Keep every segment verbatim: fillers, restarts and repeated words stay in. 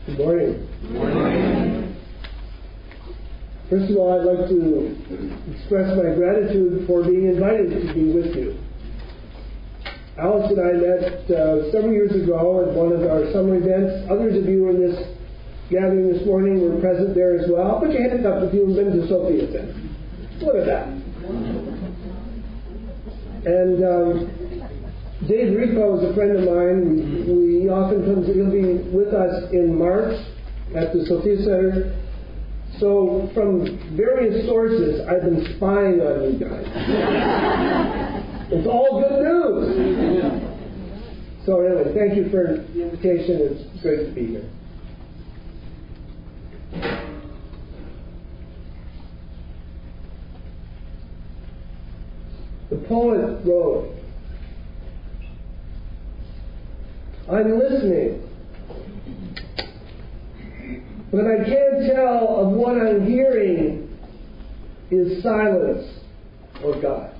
Good morning. Good morning. First of all, I'd like to express my gratitude for being invited to be with you. Alice and I met uh, several years ago at one of our summer events. Others of you in this gathering this morning were present there as well. Put your hands up if you've been to Sophia then. Look at that. And um, Dave Rico is a friend of mine. We, we often comes, he'll be with us in March at the Sophia Center. So from various sources, I've been spying on you guys. It's all good news. So anyway, thank you for the invitation. It's great to be here. The poet wrote, "I'm listening, but I can't tell of what I'm hearing is silence or God.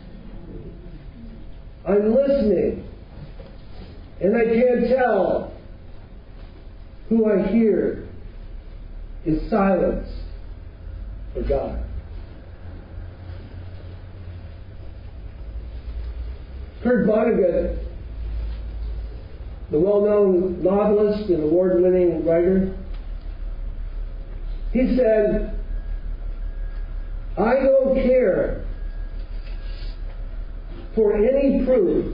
I'm listening, and I can't tell who I hear is silence or God." Kurt Vonnegut, the well-known novelist and award-winning writer, he said, "I don't care for any proof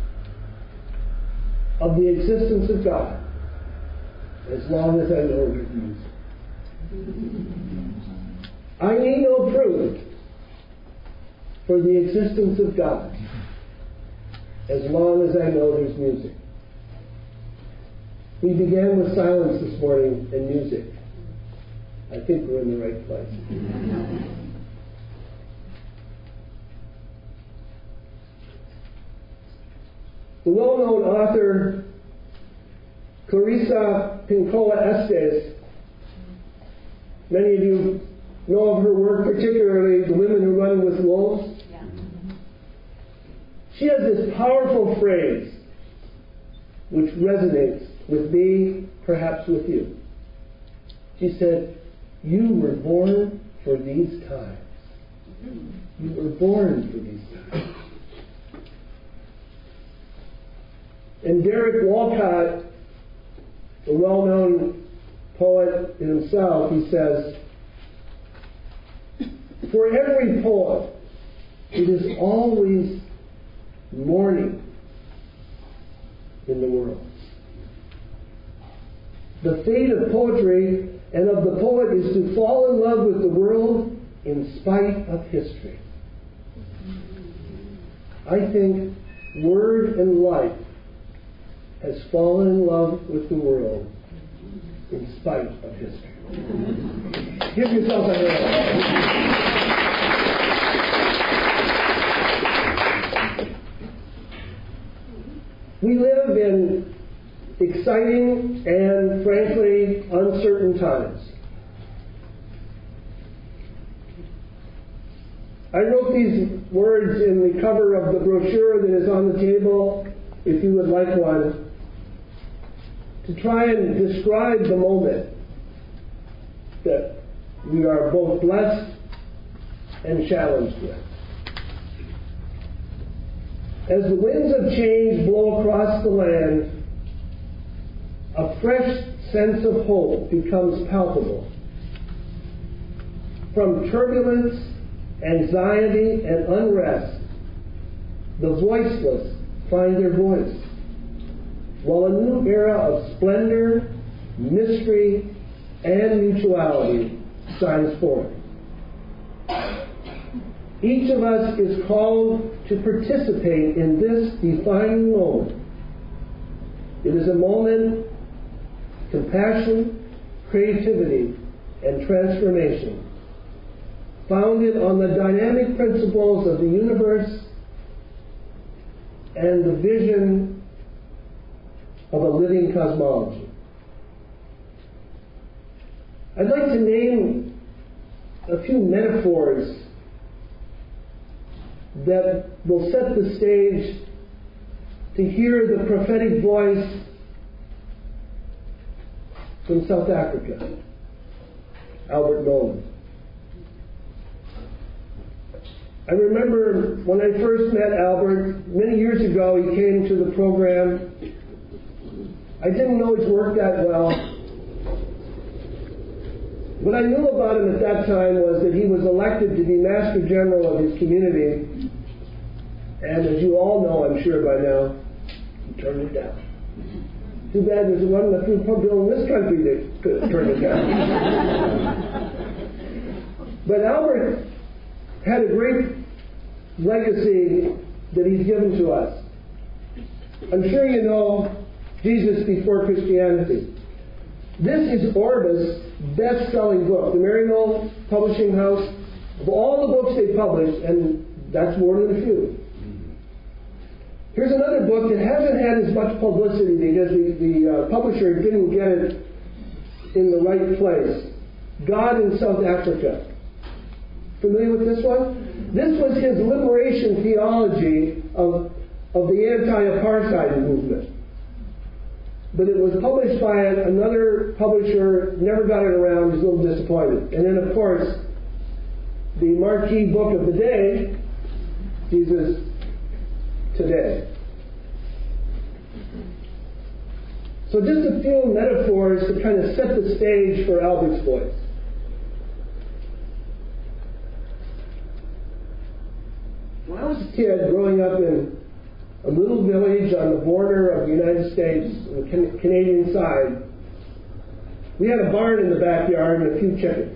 of the existence of God as long as I know His music. I need no proof for the existence of God as long as I know there's music." We began with silence this morning and music. I think we're in the right place. The well-known author Clarissa Pinkola Estes, many of you know of her work, particularly The Women Who Run with Wolves. Yeah. She has this powerful phrase which resonates with me, perhaps with you. She said, "You were born for these times. You were born for these times." And Derek Walcott, a well-known poet himself, he says, "For every poet, it is always morning in the world." The fate of poetry and of the poet is to fall in love with the world in spite of history. I think Word and Life has fallen in love with the world in spite of history. Give yourself a hand. We live in exciting and, frankly, uncertain times. I wrote these words in the cover of the brochure that is on the table, if you would like one, to try and describe the moment that we are both blessed and challenged with. As the winds of change blow across the land, a fresh sense of hope becomes palpable. From turbulence, anxiety, and unrest, the voiceless find their voice, while a new era of splendor, mystery, and mutuality shines forth. Each of us is called to participate in this defining moment. It is a moment of compassion, creativity, and transformation, founded on the dynamic principles of the universe and the vision of a living cosmology. I'd like to name a few metaphors that will set the stage to hear the prophetic voice from South Africa, Albert Nolan. I remember when I first met Albert, many years ago, he came to the program. I didn't know his work that well. What I knew about him at that time was that he was elected to be Master General of his community. And as you all know, I'm sure by now, he turned it down. Too bad there's one a few people in this country that could turn it down. But Albert had a great legacy that he's given to us. I'm sure you know Jesus Before Christianity. This is Orba's best-selling book, the Maryknoll Publishing House. Of all the books they published, and that's more than a few. Here's another book that hasn't had as much publicity because the, the uh, publisher didn't get it in the right place. God in South Africa. Familiar with this one? This was his liberation theology of, of the anti-apartheid movement. But it was published by another publisher, never got it around, was a little disappointed. And then, of course, the marquee book of the day, Jesus Today. So just a few metaphors to kind of set the stage for Albert's voice. When I was a kid growing up in a little village on the border of the United States, on the can- Canadian side, we had a barn in the backyard and a few chickens.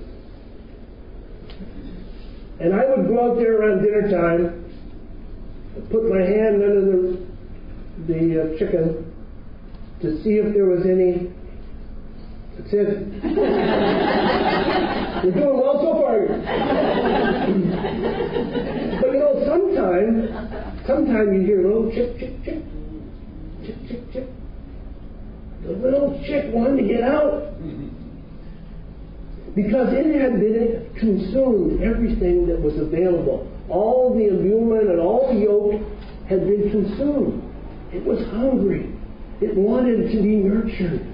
And I would go out there around dinner time, put my hand under the, the uh, chicken to see if there was any. That's it. You're doing well so far. But you know, sometimes, sometimes you hear a little chick, chick, chick, chick, chick, chick. The little chick wanted to get out because it had been consumed everything that was available. All the allurement and all the yolk had been consumed. It was hungry. It wanted to be nurtured.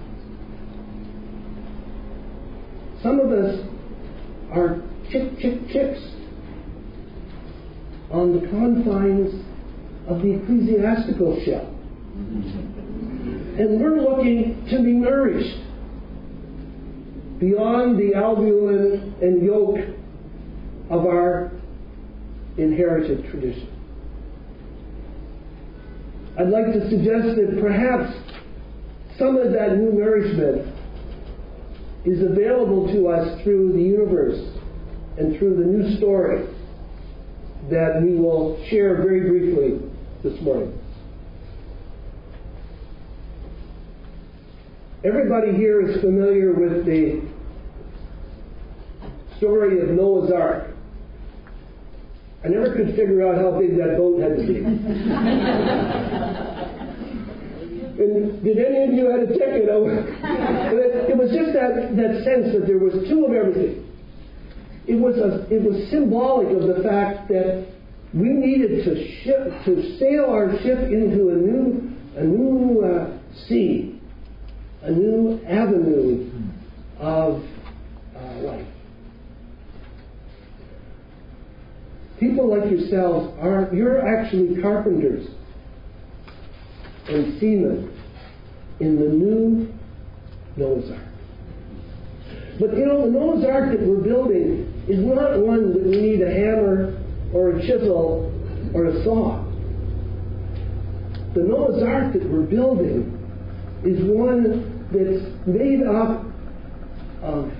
Some of us are chick, chick, chicks on the confines of the ecclesiastical shell. And we're looking to be nourished beyond the albumin and yolk of our inherited tradition. I'd like to suggest that perhaps some of that new nourishment is available to us through the universe and through the new story that we will share very briefly this morning. Everybody here is familiar with the story of Noah's Ark. I never could figure out how big that boat had to be. And did any of you have a ticket? It was just that, that sense that there was two of everything. It was a, it was symbolic of the fact that we needed to ship to sail our ship into a new a new uh, sea, a new avenue of uh, life. People like yourselves are, you're actually carpenters and seamen in the new Noah's Ark. But you know, the Noah's Ark that we're building is not one that we need a hammer or a chisel or a saw. The Noah's Ark that we're building is one that's made up of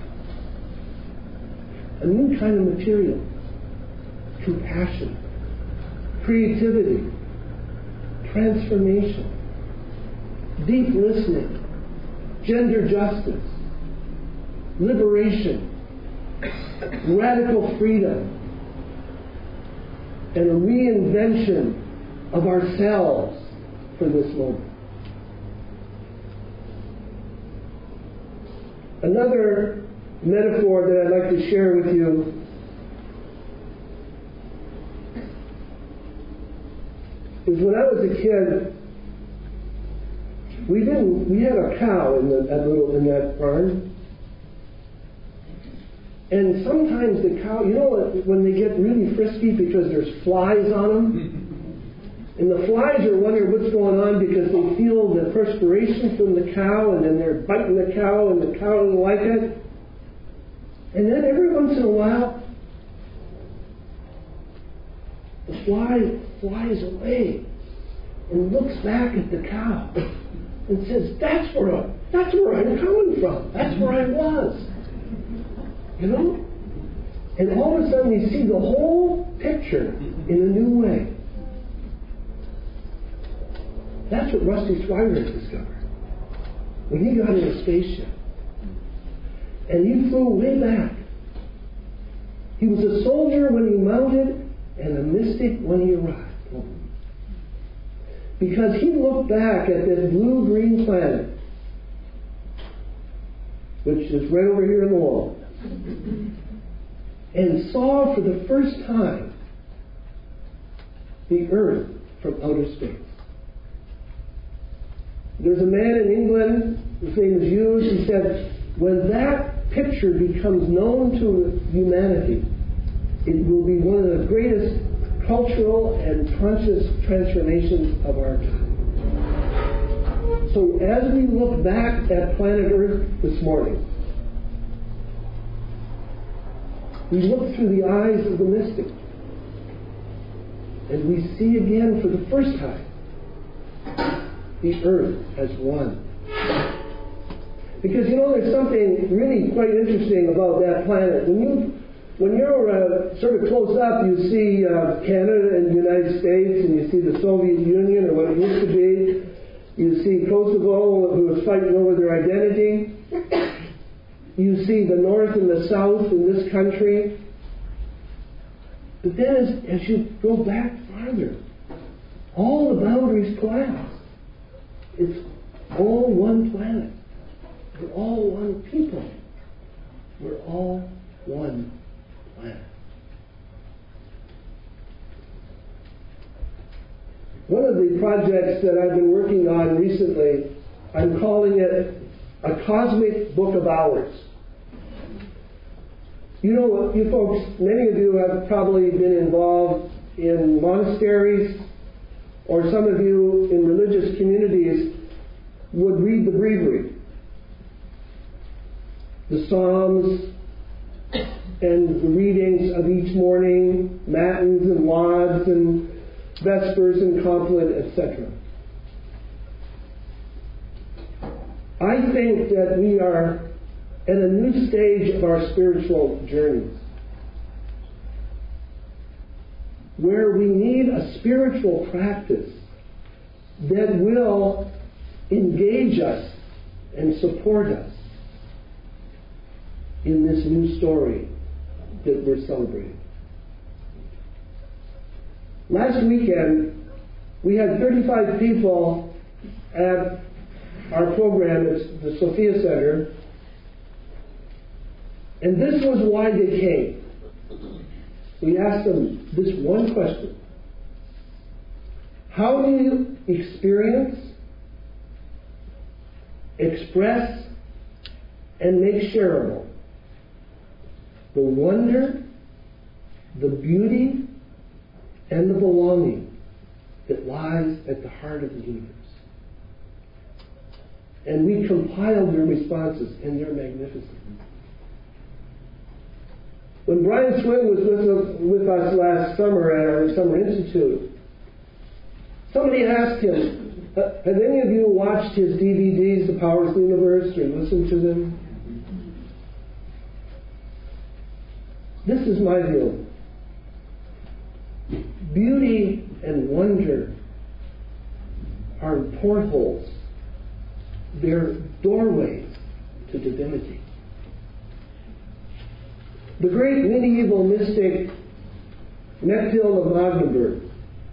a new kind of material. Compassion, creativity, transformation, deep listening, gender justice, liberation, radical freedom, and a reinvention of ourselves for this moment. Another metaphor that I'd like to share with you is when I was a kid, we didn't. We had a cow in the, that little in that barn, and sometimes the cow, you know, when they get really frisky because there's flies on them, and the flies are wondering what's going on because they feel the perspiration from the cow, and then they're biting the cow, and the cow doesn't like it, and then every once in a while, the fly flies away and looks back at the cow and says, that's where, I, that's where I'm coming from. That's where I was. You know? And all of a sudden you see the whole picture in a new way. That's what Rusty Schweiger discovered when he got in a spaceship. And he flew way back. He was a soldier when he mounted and a mystic when he arrived. Because he looked back at this blue-green planet, which is right over here in the wall, and saw for the first time the Earth from outer space. There's a man in England, his name is Hughes, he said, when that picture becomes known to humanity, it will be one of the greatest cultural and conscious transformations of our time. So as we look back at planet Earth this morning, we look through the eyes of the mystic, and we see again for the first time the Earth as one. Because you know, there's something really quite interesting about that planet. When you When you're uh, sort of close up, you see uh, Canada and the United States, and you see the Soviet Union, or what it used to be. You see Kosovo, who is fighting over their identity. You see the North and the South in this country. But then as, as you go back farther, all the boundaries collapse. It's all one planet. We're all one people. We're all one planet. One of the projects that I've been working on recently, I'm calling it A Cosmic Book of Hours. You know, you folks, many of you have probably been involved in monasteries, or some of you in religious communities would read the breviary, the Psalms, and the readings of each morning, matins and lauds and vespers and compline, et cetera. I think that we are at a new stage of our spiritual journeys, where we need a spiritual practice that will engage us and support us in this new story that we're celebrating. Last weekend, we had thirty-five people at our program at the Sophia Center, and this was why they came. We asked them this one question: how do you experience, express, and make shareable the wonder, the beauty, and the belonging that lies at the heart of the universe? And we compiled their responses, and they're magnificent. When Brian Swing was with us, with us last summer at our Summer Institute, somebody asked him, have any of you watched his D V Ds, The Powers of the Universe, or listened to them? This is my view. Beauty and wonder are portholes. They're doorways to divinity. The great medieval mystic Mechtild of Magdeburg,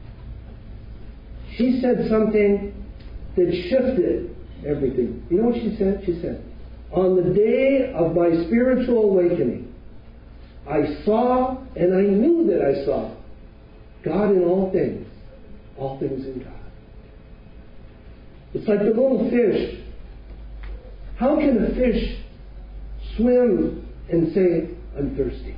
she said something that shifted everything. You know what she said? She said, on the day of my spiritual awakening, I saw and I knew that I saw God in all things, all things in God. It's like the little fish. How can a fish swim and say, I'm thirsty?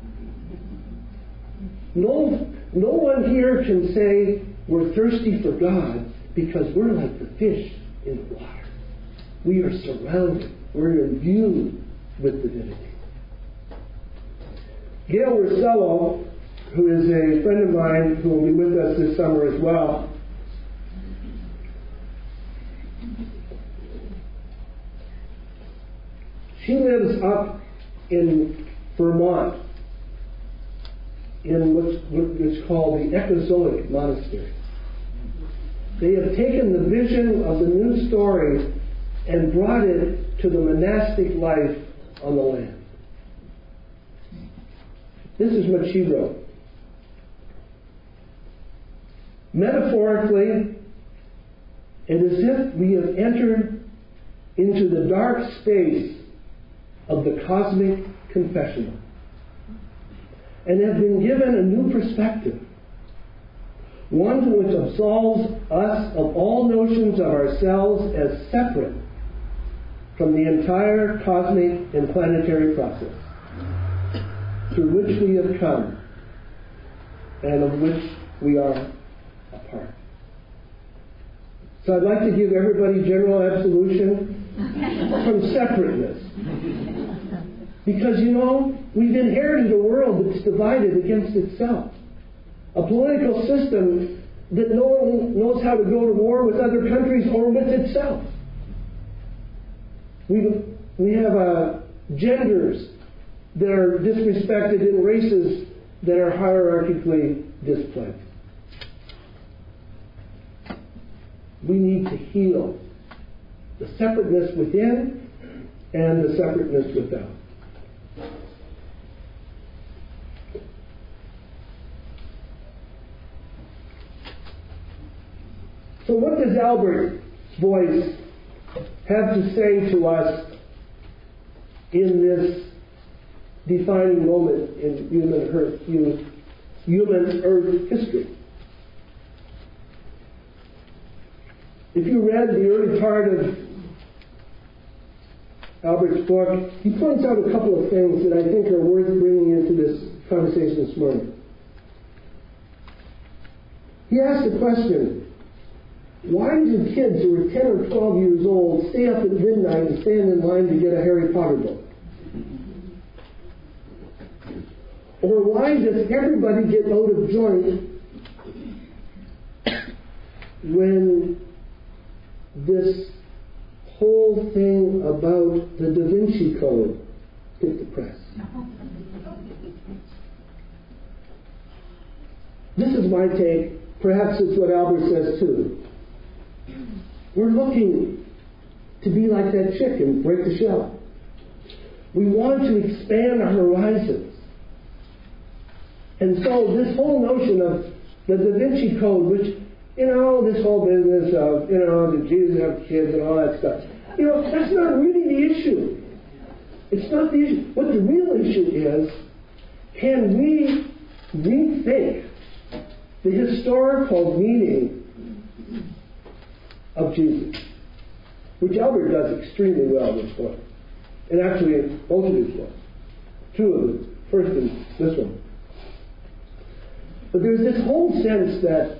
No, no one here can say we're thirsty for God because we're like the fish in the water. We are surrounded. We're imbued with divinity. Gail Rossello, who is a friend of mine who will be with us this summer as well, she lives up in Vermont in what's what is called the Echozoic Monastery. They have taken the vision of the new story and brought it to the monastic life on the land. This is what she wrote. Metaphorically, it is as if we have entered into the dark space of the cosmic confessional and have been given a new perspective, one which absolves us of all notions of ourselves as separate from the entire cosmic and planetary process through which we have come and of which we are a part. So I'd like to give everybody general absolution from separateness. Because, you know, we've inherited a world that's divided against itself. A political system that no one knows how to go to war with other countries or with itself. We, we have uh, genders that are disrespected and races that are hierarchically displaced. We need to heal the separateness within and the separateness without. So what does Albert's voice have to say to us in this defining moment in human earth, human, human earth history? If you read the early part of Albert's book, he points out a couple of things that I think are worth bringing into this conversation this morning. He asked the question, why do kids who are ten or twelve years old stay up at midnight and stand in line to get a Harry Potter book? Or why does everybody get out of joint when this whole thing about the Da Vinci Code hit the press? This is my take. Perhaps it's what Albert says too. We're looking to be like that chick and break the shell. We want to expand our horizons. And so this whole notion of the Da Vinci Code, which, you know, this whole business of, you know, did Jesus have kids and all that stuff, you know, that's not really the issue. It's not the issue. What the real issue is, can we rethink the historical meaning of Jesus, which Albert does extremely well in this book, and actually in both of his books, two of them, first and this one. But there's this whole sense that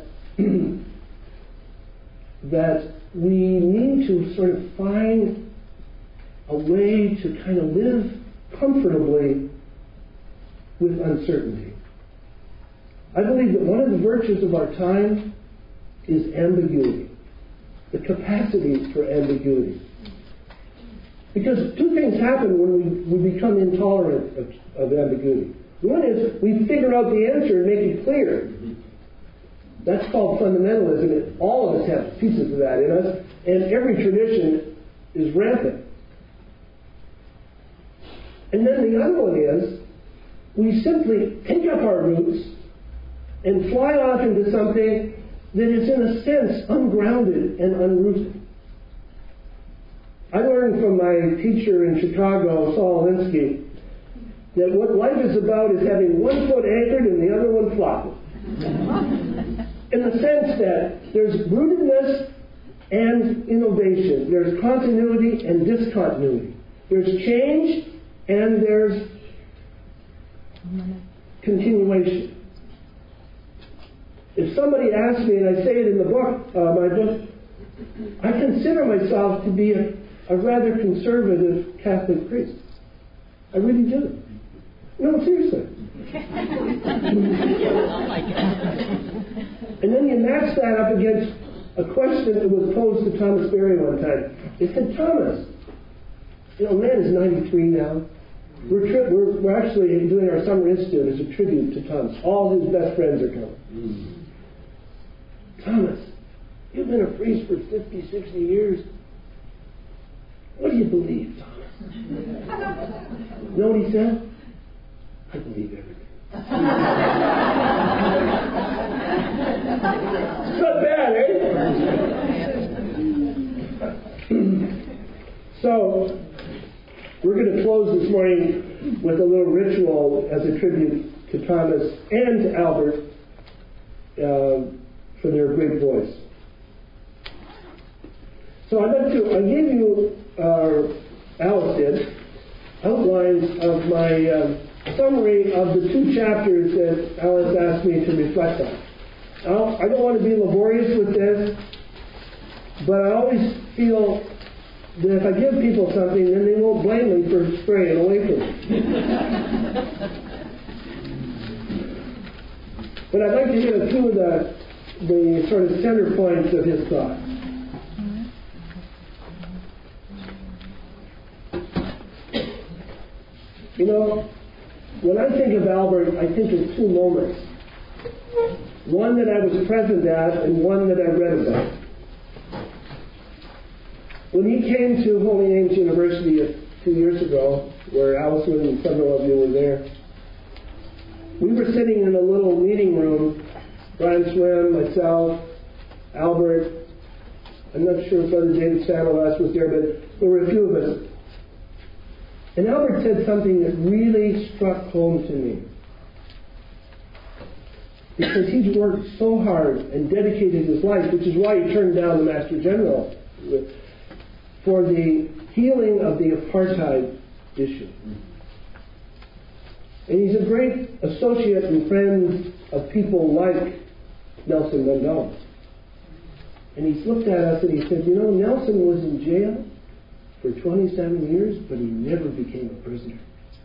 that we need to sort of find a way to kind of live comfortably with uncertainty. I believe that one of the virtues of our time is ambiguity, the capacity for ambiguity. Because two things happen when we, we become intolerant of, of ambiguity. One is we figure out the answer and make it clear. That's called fundamentalism. All of us have pieces of that in us, and every tradition is rampant. And then the other one is we simply take up our roots and fly off into something that is, in a sense, ungrounded and unrooted. I learned from my teacher in Chicago, Saul Alinsky, that what life is about is having one foot anchored and the other one flopping. In the sense that there's rootedness and innovation. There's continuity and discontinuity. There's change and there's continuation. If somebody asks me, and I say it in the book, uh, my book, I consider myself to be a, a rather conservative Catholic priest. I really do. No, seriously. And then you match that up against a question that was posed to Thomas Berry one time. They said, Thomas, you know, man is ninety-three now. We're, tri- we're, we're actually doing our summer institute as a tribute to Thomas. All his best friends are coming. Mm. Thomas, you've been a priest for fifty, sixty years. What do you believe, Thomas? You know what he said? I believe everything. It's not bad, eh? So, we're going to close this morning with a little ritual as a tribute to Thomas and to Albert uh, for their great voice. So I'd like to, I gave you, uh, Alice did, outlines of my uh, summary of the two chapters that Alice asked me to reflect on. Now, I don't want to be laborious with this, but I always feel that if I give people something, then they won't blame me for straying away from it. But I'd like to hit a few of the, the sort of center points of his thought. You know, when I think of Albert, I think of two moments. One that I was present at and one that I read about. When he came to Holy Names University a few years ago, where Allison and several of you were there, we were sitting in a little meeting room, Brian Swim, myself, Albert, I'm not sure if Brother David Samalas was there, but there were a few of us. And Albert said something that really struck home to me. Because he's worked so hard and dedicated his life, which is why he turned down the Master General, for the healing of the apartheid issue. And he's a great associate and friend of people like Nelson Mandela. And he's looked at us and he said, you know, Nelson was in jail for twenty-seven years, but he never became a prisoner.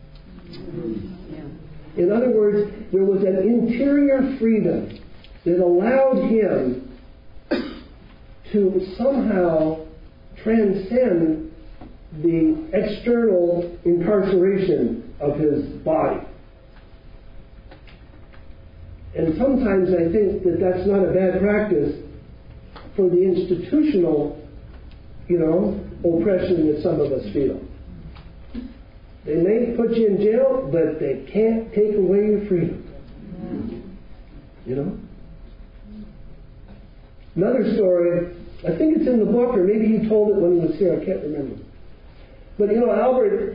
In other words, there was an interior freedom that allowed him to somehow transcend the external incarceration of his body. And sometimes I think that that's not a bad practice for the institutional, you know, oppression that some of us feel. They may put you in jail, but they can't take away your freedom. You know? Another story, I think it's in the book, or maybe he told it when he was here, I can't remember. But you know, Albert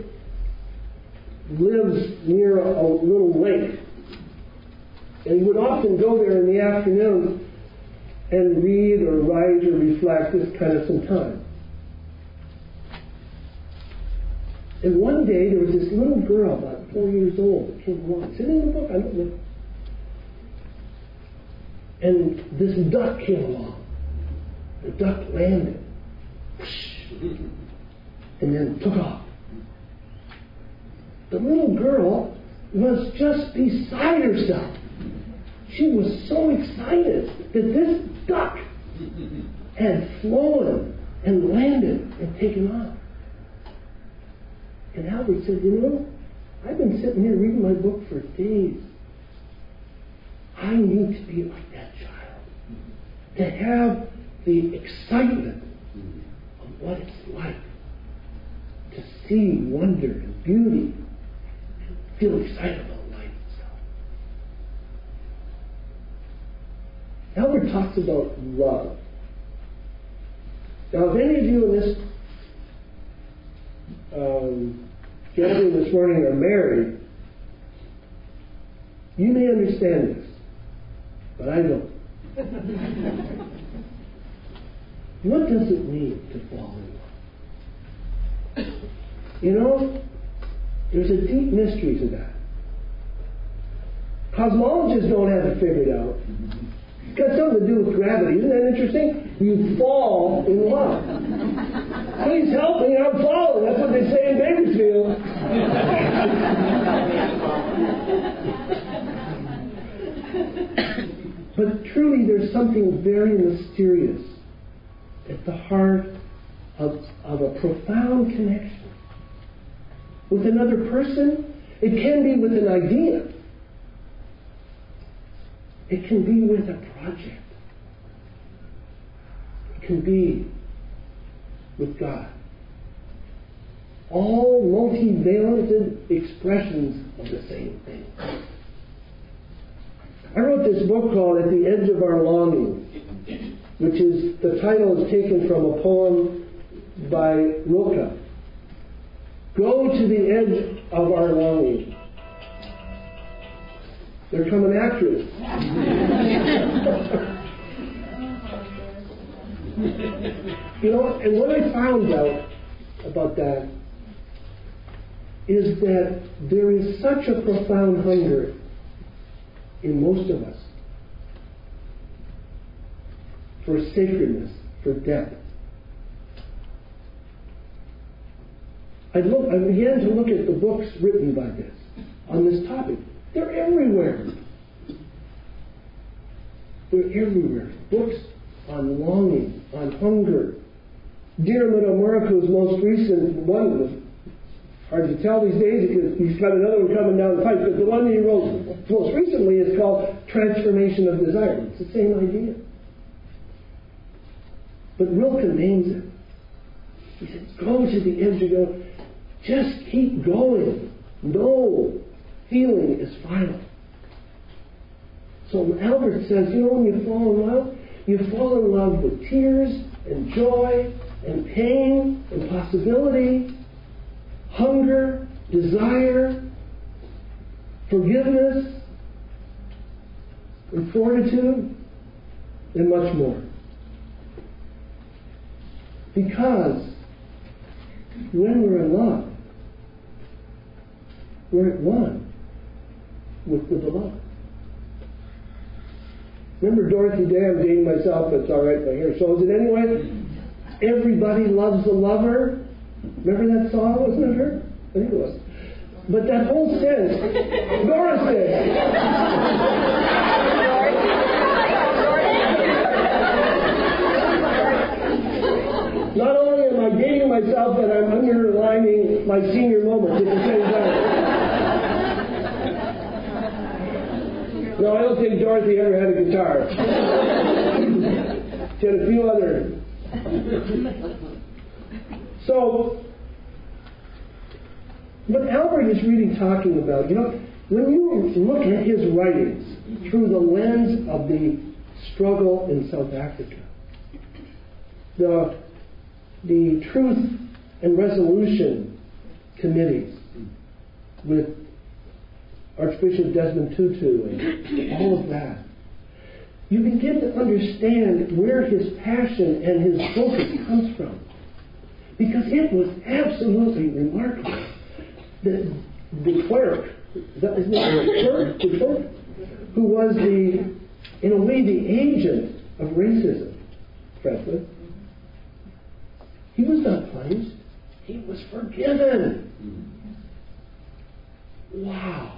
lives near a, a little lake. And he would often go there in the afternoon and read or write or reflect, just kind of some time. And one day there was this little girl, about four years old, that came along. It's in the book, I don't know. And this duck came along. The duck landed. And then took off. The little girl was just beside herself. She was so excited that this duck had flown and landed and taken off. And Albert said, you know, I've been sitting here reading my book for days. I need to be like that child. To have the excitement of what it's like to see wonder and beauty and feel excited about life itself. Albert talks about love. Now, if any of you in this um, gathering this morning are married, you may understand this, but I don't. What does it mean to fall in love? You know, there's a deep mystery to that. Cosmologists don't have it figured out. It's got something to do with gravity. Isn't that interesting? You fall in love. Please help me, I'm falling. That's what they say in Bakersfield. But truly, there's something very mysterious at the heart of, of a profound connection with another person. It can be with an idea. It can be with a project. It can be with God. All multivalent expressions of the same thing. I wrote this book called At the Edge of Our Longing, which is, the title is taken from a poem by Rilke. Go to the edge of our longing. They're coming after us. You know, and what I found out about that is that there is such a profound hunger in most of us for sacredness, for depth. I, look, I began to look at the books written by this, on this topic. They're everywhere. They're everywhere. Books on longing, on hunger. Diarmuid O'Murroch's most recent one was hard to tell these days because he's got another one coming down the pipe, but the one that he wrote most recently is called Transformation of Desire. It's the same idea. But Rilke names it. He said, go to the edge and go, just keep going. No feeling is final. So Albert says, you know, when you fall in love, you fall in love with tears and joy and pain and possibility, hunger, desire, forgiveness, and fortitude, and much more. Because when we're in love, we're at one with the beloved. Remember Dorothy Day? I'm dating myself, but it's all right if my hair shows it anyway. Everybody loves a lover. Remember that song? Wasn't it her? I think it was. But that whole sense, Doris did. Not only am I dating myself, but I'm underlining my senior moments at the same time. No, I don't think Dorothy ever had a guitar. She had a few other. So, what Albert is really talking about, you know, when you look at his writings through the lens of the struggle in South Africa, the, the Truth and Resolution committees with Archbishop Desmond Tutu and all of that, you begin to understand where his passion and his focus comes from. Because it was absolutely remarkable that de Klerk, is that his name? de Klerk? de Klerk, who was the, in a way, the agent of racism, frankly, he was not punished. He was forgiven. Wow.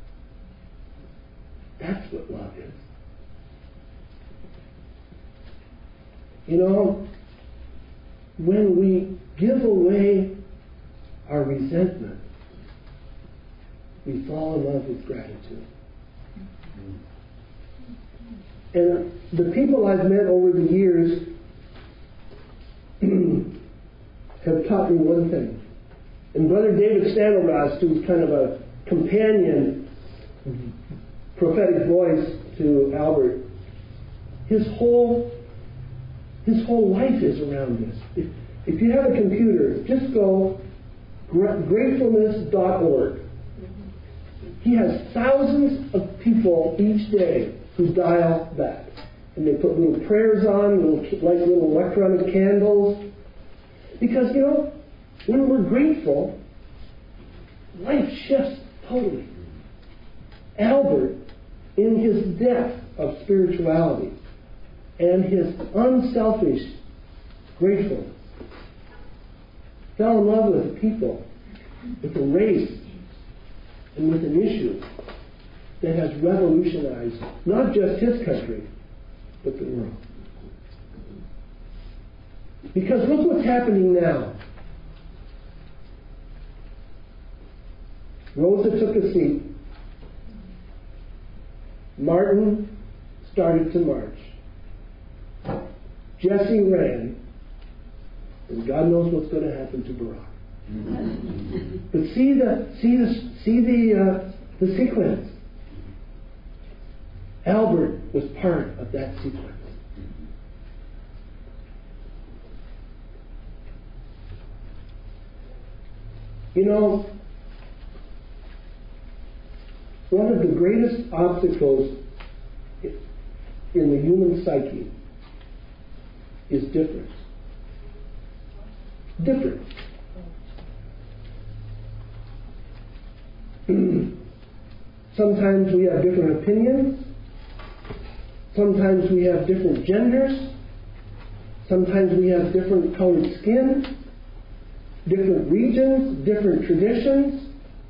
That's what love is. You know, when we give away our resentment, we fall in love with gratitude. And the people I've met over the years have taught me one thing. And Brother David Standelrast, who's kind of a companion, prophetic voice to Albert, his whole his whole life is around this. If, if you have a computer, just go gratefulness dot org. He has thousands of people each day who dial that. And they put little prayers on, little, like little electronic candles. Because, you know, when we're grateful, life shifts totally. Albert, in his depth of spirituality and his unselfish gratefulness, fell in love with people, with a race, and with an issue that has revolutionized not just his country, but the world. Because look what's happening now. Rosa took a seat. Martin started to march. Jesse ran. And God knows what's going to happen to Barack. But see the see the see the uh, the sequence. Albert was part of that sequence. You know, one of the greatest obstacles in the human psyche is difference. Difference. Sometimes we have different opinions. Sometimes we have different genders. Sometimes we have different colored skin, different regions, different traditions.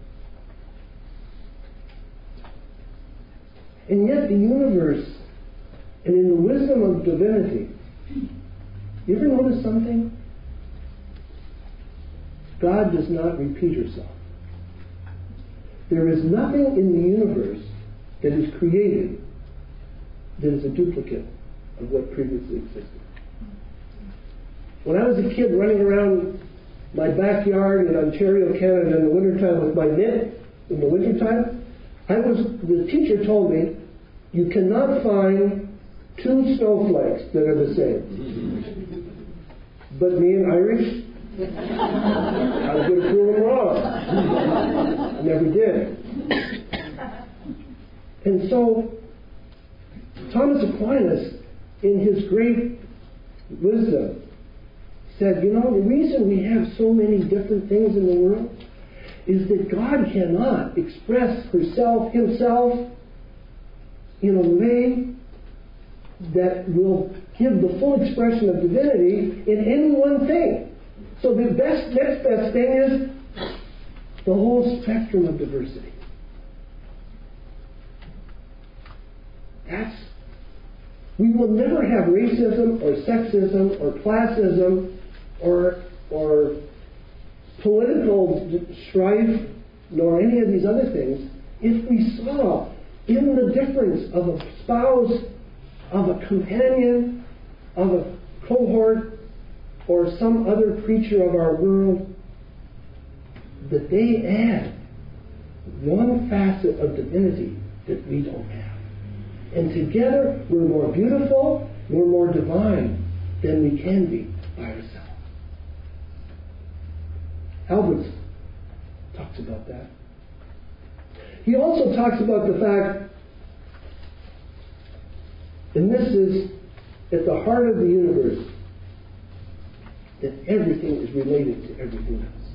And yet the universe, and in the wisdom of divinity, you ever notice something? God does not repeat herself. There is nothing in the universe that is created that is a duplicate of what previously existed. When I was a kid running around my backyard in Ontario, Canada in the wintertime with my mitt, in the wintertime, I was, the teacher told me, you cannot find two snowflakes that are the same. But me and Irish, I was going to prove them wrong. I never did. And so, Thomas Aquinas, in his great wisdom, said, you know, the reason we have so many different things in the world is that God cannot express herself, himself, in a way that will give the full expression of divinity in any one thing. So the best, next best thing is the whole spectrum of diversity. That's, we will never have racism or sexism or classism or or political strife nor any of these other things if we saw in the difference of a spouse, of a companion, of a cohort, or some other creature of our world, that they add one facet of divinity that we don't have. And together we're more beautiful, we're more divine than we can be by ourselves. Albert talks about that. He also talks about the fact, and this is at the heart of the universe, that everything is related to everything else.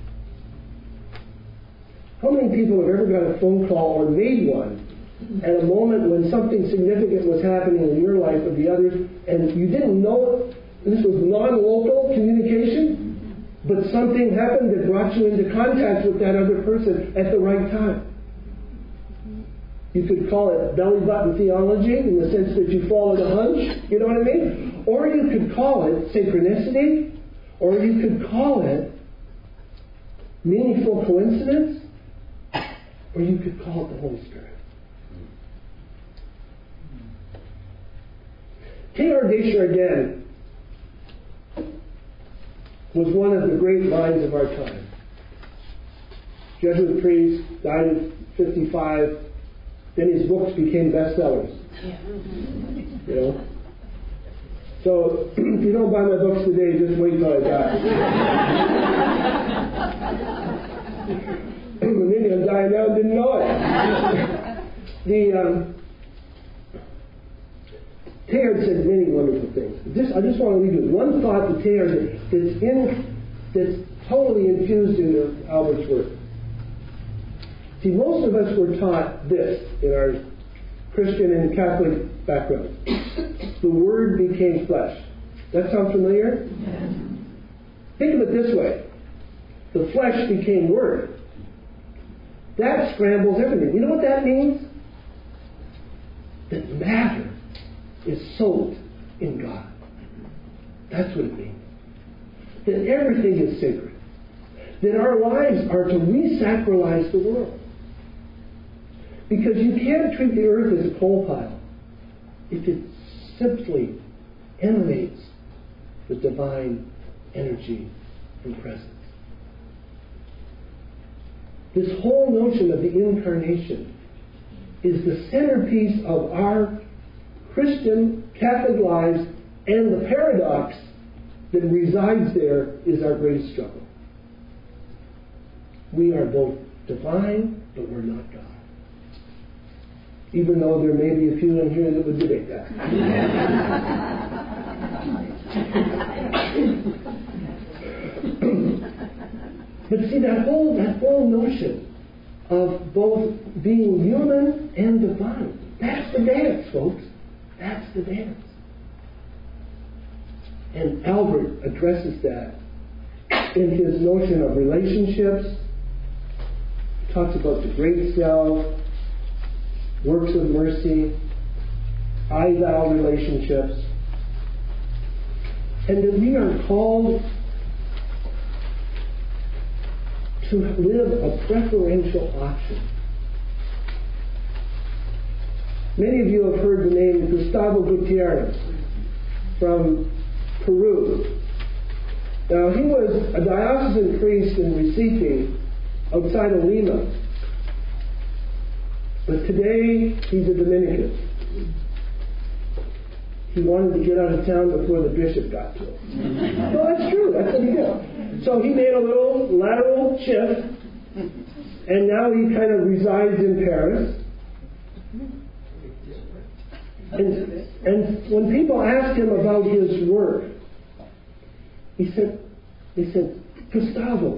How many people have ever got a phone call or made one at a moment when something significant was happening in your life or the others, and you didn't know it? This was non-local communication, but something happened that brought you into contact with that other person at the right time. You could call it belly button theology in the sense that you followed a hunch, you know what I mean? Or you could call it synchronicity, or you could call it meaningful coincidence, or you could call it the Holy Spirit. Teilhard de Chardin was one of the great minds of our time. Jesuit priest, died at fifty-five. Then his books became bestsellers. You know? So, if you don't buy my books today, just wait till I die. Maybe I'm dying now and didn't know it. the, um, Teilhard said many wonderful things. Just, I just want to leave you with one thought that Teilhard that's, in, that's totally infused into Albert's work. See, most of us were taught this in our Christian and Catholic background. The Word became flesh. That sound familiar? Yes. Think of it this way. The flesh became Word. That scrambles everything. You know what that means? That matter is soaked in God. That's what it means. That everything is sacred. That our lives are to re-sacralize the world. Because you can't treat the earth as a coal pile if it simply emanates the divine energy and presence. This whole notion of the incarnation is the centerpiece of our Christian Catholic lives, and the paradox that resides there is our greatest struggle. We are both divine, but we're not God. Even though there may be a few in here that would debate that. But see, that whole, that whole notion of both being human and divine, that's the dance, folks. That's the dance. And Albert addresses that in his notion of relationships. He talks about the great self, works of mercy, I-thou relationships, and that we are called to live a preferential option. Many of you have heard the name Gustavo Gutierrez from Peru. Now, he was a diocesan priest in Recife, outside of Lima. But today, he's a Dominican. He wanted to get out of town before the bishop got to him. No, that's true. That's what he did. So he made a little lateral shift, and now he kind of resides in Paris. And, and when people asked him about his work, he said, he said, Gustavo,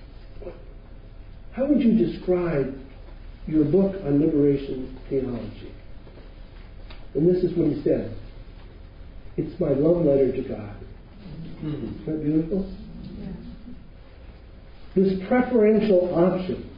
how would you describe your book on liberation theology? And this is what he said. It's my love letter to God. Isn't that beautiful? Yeah. This preferential option.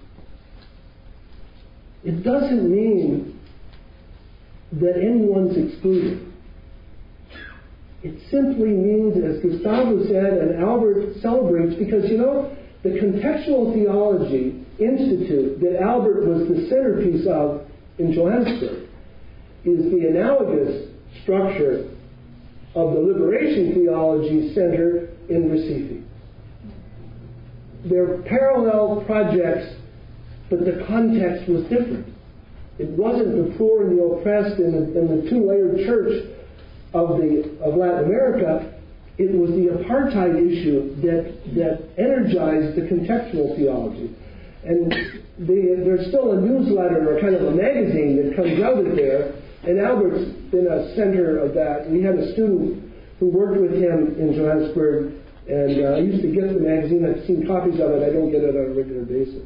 It doesn't mean that anyone's excluded. It simply means, as Gustavo said, and Albert celebrates, because, you know, the Contextual Theology Institute that Albert was the centerpiece of in Johannesburg is the analogous structure of the Liberation Theology Center in Recife. They're parallel projects, but the context was different. It wasn't the poor and the oppressed and the, and the two-layered church of the of Latin America. It was the apartheid issue that that energized the contextual theology. And the, there's still a newsletter or kind of a magazine that comes out of there, and Albert's been a center of that. We had a student who worked with him in Johannesburg, and uh, I used to get the magazine. I've seen copies of it. I don't get it on a regular basis.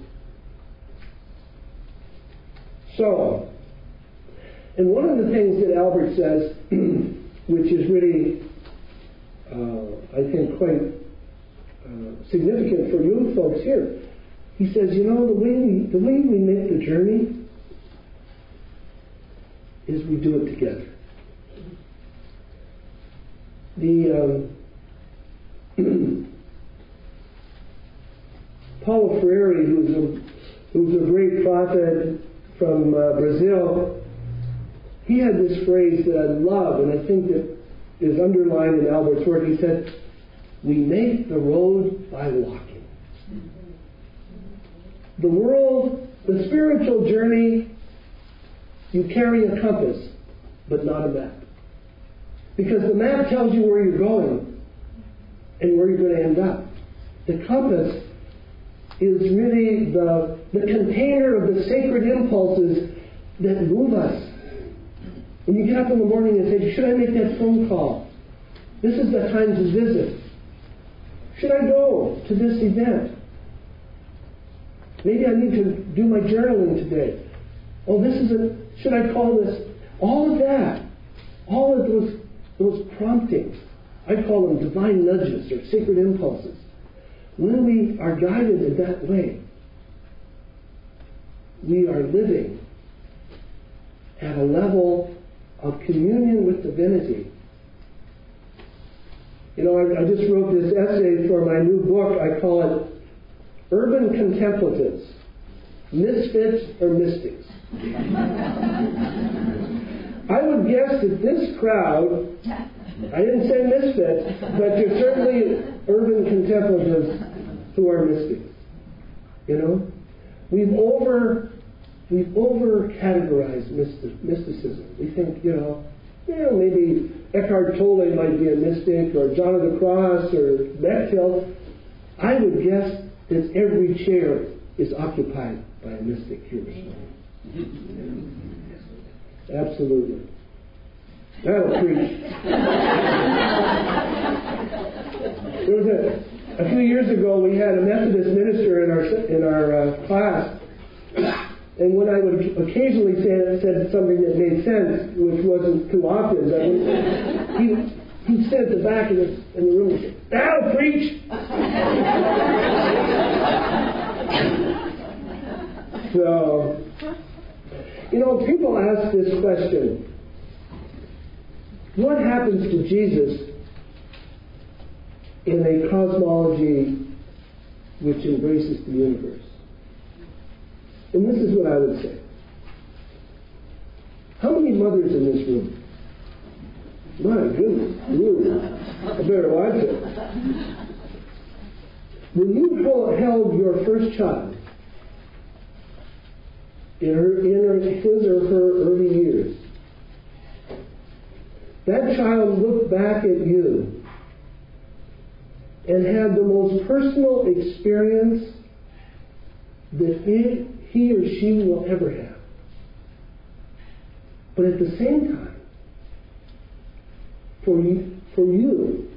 So, and one of the things that Albert says, which is really, uh, I think, quite uh, significant for you folks here, he says, you know, the way we the way we make the journey is we do it together. The um, Paulo Freire, who's a who's a great prophet from uh, Brazil, he had this phrase that I love, and I think that is underlined in Albert's work. He said, "We make the road by walking." The world, the spiritual journey, you carry a compass, but not a map. Because the map tells you where you're going and where you're going to end up. The compass is really the, the container of the sacred impulses that move us When you get up in the morning and say, should I make that phone call? This is the time to visit. Should I go to this event? Maybe I need to do my journaling today. Oh, this is a, should I call this? All of that, all of those, those promptings, I call them divine nudges or sacred impulses. When we are guided in that way, we are living at a level of communion with divinity. You know, I, I just wrote this essay for my new book. I call it Urban Contemplatives, Misfits or Mystics. I would guess that this crowd, I didn't say misfits, but you're certainly urban contemplatives who are mystics. You know? We've over we've over categorized mystic, mysticism. We think, you know, you know, maybe Eckhart Tolle might be a mystic, or John of the Cross, or Metcalfe. I would guess that every chair is occupied by a mystic here this morning. Absolutely. That'll preach. There was a, a few years ago, we had a Methodist minister in our in our uh, class, and when I would occasionally say said something that made sense, which wasn't too often, but he he'd sit at the back of the, in the room and say, "That'll preach." So, you know, people ask this question: what happens to Jesus in a cosmology which embraces the universe? And this is what I would say. How many mothers in this room? My goodness. Ooh, I better watch it. When you held your first child in, her, in her, his or her early years, that child looked back at you and had the most personal experience that it, he or she will ever have. But at the same time, for you, for you,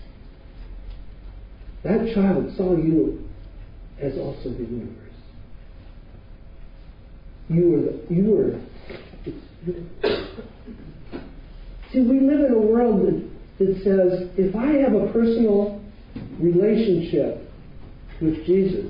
that child saw you as also the universe. You were the, you were. See, we live in a world that, that says, if I have a personal relationship with Jesus,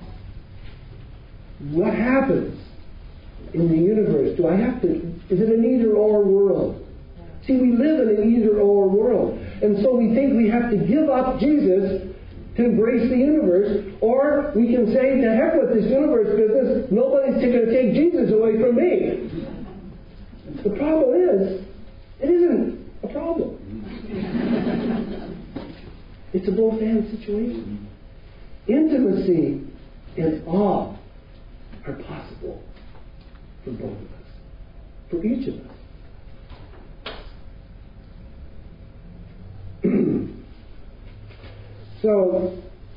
what happens in the universe? Do I have to, is it an either-or world? See, we live in an either-or world. And so we think we have to give up Jesus to embrace the universe, or we can say, to heck with this universe business, nobody's going to take Jesus away from me. The problem is, it isn't a problem. It's a both-and situation. Intimacy and awe are possible for both of us, for each of us. So,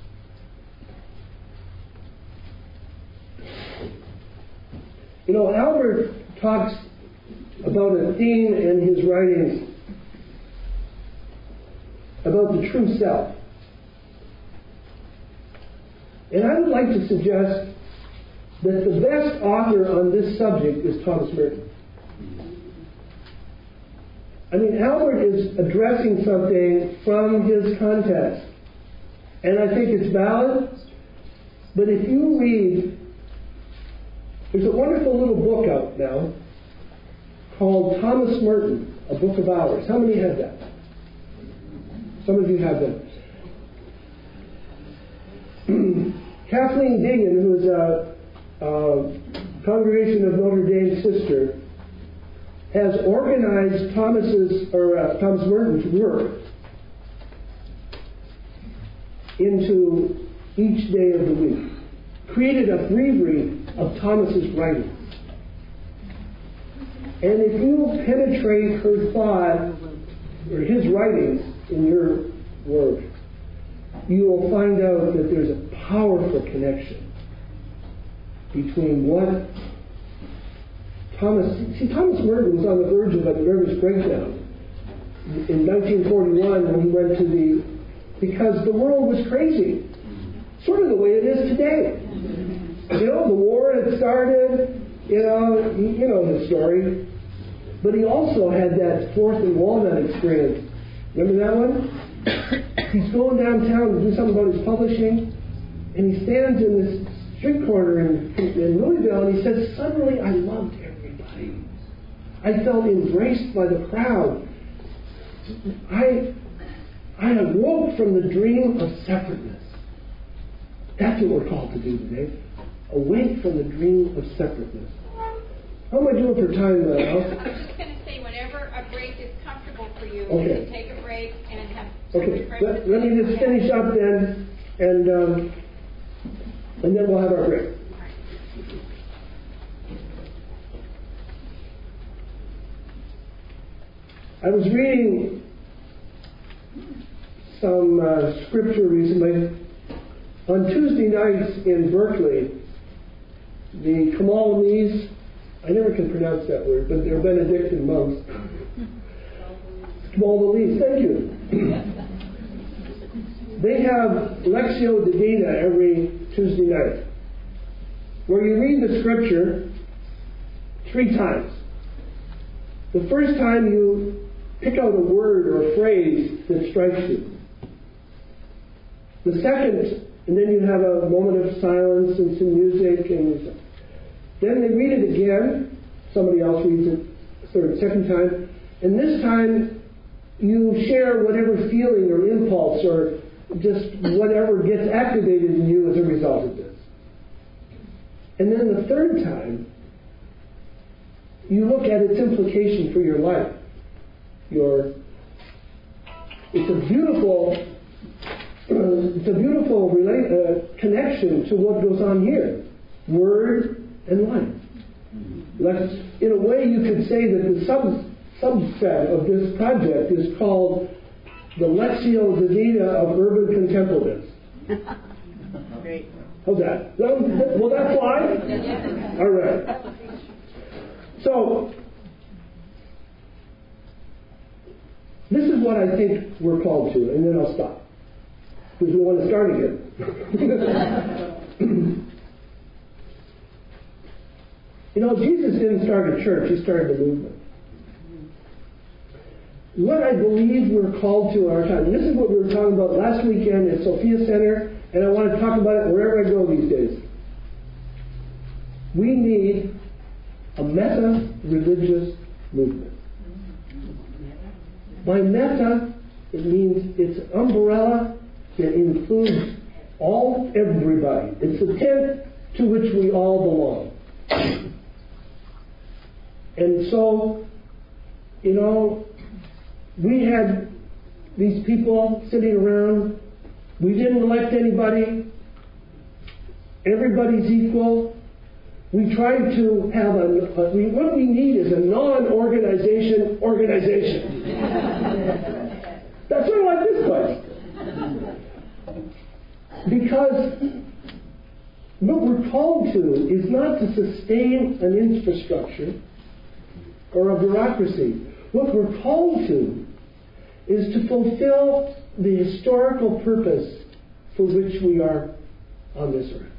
you know, Albert talks about a theme in his writings about the true self. And I would like to suggest that the best author on this subject is Thomas Merton. I mean, Albert is addressing something from his context, and I think it's valid. But if you read, there's a wonderful little book out now called Thomas Merton, A Book of Hours. How many have that? Some of you have them. Kathleen Digan, who is a, a Congregation of Notre Dame sister, has organized Thomas's or uh, Thomas Merton's work into each day of the week. Created a reread of Thomas's writings. And if you penetrate her thought or his writings in your work, you will find out that there's a powerful connection between what Thomas, see, Thomas Merton was on the verge of a nervous breakdown in nineteen forty-one when he went to the, because the world was crazy. Sort of the way it is today. You know, the war had started, you know, you, you know the story. But he also had that Fourth and Walnut experience. Remember that one? He's going downtown to do something about his publishing, and he stands in this street corner in, in Louisville, and he says, suddenly I loved everybody. I felt embraced by the crowd. I, I awoke from the dream of separateness. That's what we're called to do today. Awake from the dream of separateness. How am I doing for time now? I was just going to say, whenever a break is comfortable for you, okay. you can take a break and have Okay, let, let me just finish up then, and um, and then we'll have our break. I was reading some uh, scripture recently. On Tuesday nights in Berkeley, the Kamalanese, I never can pronounce that word, but they're Benedictine monks. Kamalanese, thank you. They have Lectio Divina every Tuesday night, where you read the scripture three times. The first time you pick out a word or a phrase that strikes you. The second, and then you have a moment of silence and some music, and then they read it again. Somebody else reads it third, second time, and this time you share whatever feeling or impulse or just whatever gets activated in you as a result of this. And then the third time, you look at its implication for your life. Your, it's a beautiful, uh, it's a beautiful relate, uh, connection to what goes on here, word and life. Let's, in a way, you could say that the sub, subset of this project is called the Lectio Divina of Urban Contemplatives. Great. How's that? Will that fly? All right. So, this is what I think we're called to, and then I'll stop. Because we want to start again. You know, Jesus didn't start a church, he started a movement. What I believe we're called to in our time, and this is what we were talking about last weekend at Sophia Center, and I want to talk about it wherever I go these days. We need a meta-religious movement. By meta, it means it's an umbrella that includes all, everybody. It's a tent to which we all belong. And so, you know, we had these people sitting around. We didn't elect anybody. Everybody's equal. We tried to have a, a we, what we need is a non-organization organization. That's sort of like this place. Because what we're called to is not to sustain an infrastructure or a bureaucracy. What we're called to is to fulfill the historical purpose for which we are on this earth.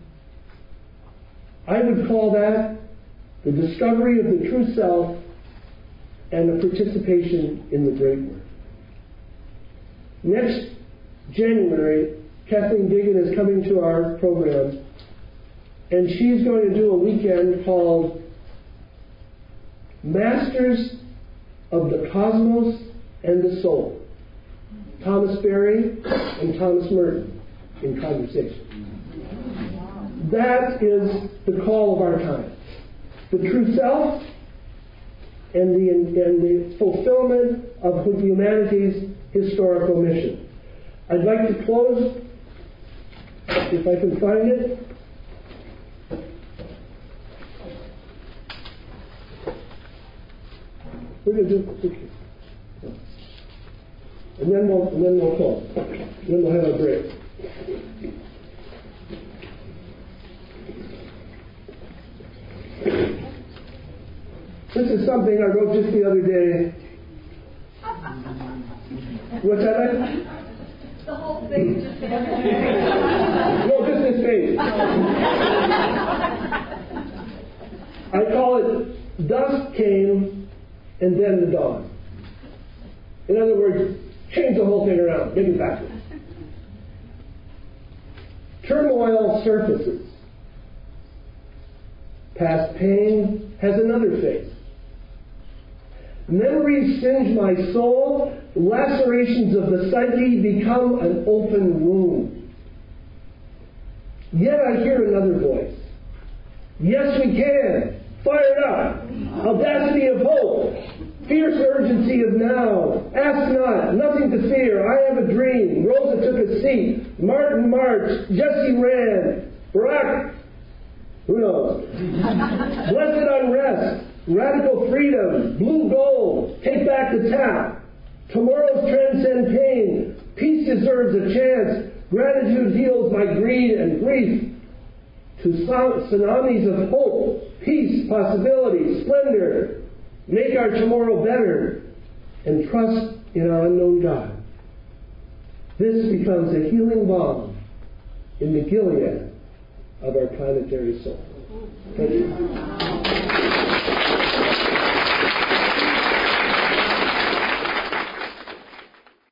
I would call that the discovery of the true self and the participation in the great work. Next January, Kathleen Diggin is coming to our program, and she's going to do a weekend called Masters of the Cosmos and the Soul. Thomas Berry and Thomas Merton in conversation. That is the call of our time. The true self and the, and the fulfillment of humanity's historical mission. I'd like to close, if I can find it. We're going to do okay. And then we'll and then we'll close. Then we'll have a break. This is something I wrote just the other day. What's that? The whole thing just the other No, just this page. I call it Dusk Came and Then the Dawn. In other words, change the whole thing around, make it backwards. Turmoil surfaces. Past pain has another face. Memories singe my soul. Lacerations of the psyche become an open wound. Yet I hear another voice. Yes, we can. Fired up. Audacity of hope. Fierce urgency of now. Ask not. Nothing to fear. I have a dream. Rosa took a seat. Martin marched. Jesse ran. Barack, who knows? Blessed unrest. Radical freedom. Blue gold. Take back the tap. Tomorrow's transcend pain. Peace deserves a chance. Gratitude heals my greed and grief. To tsunamis of hope, peace, possibility, splendor. Make our tomorrow better and trust in our unknown God. This becomes a healing balm in the Gilead of our planetary soul. Thank you.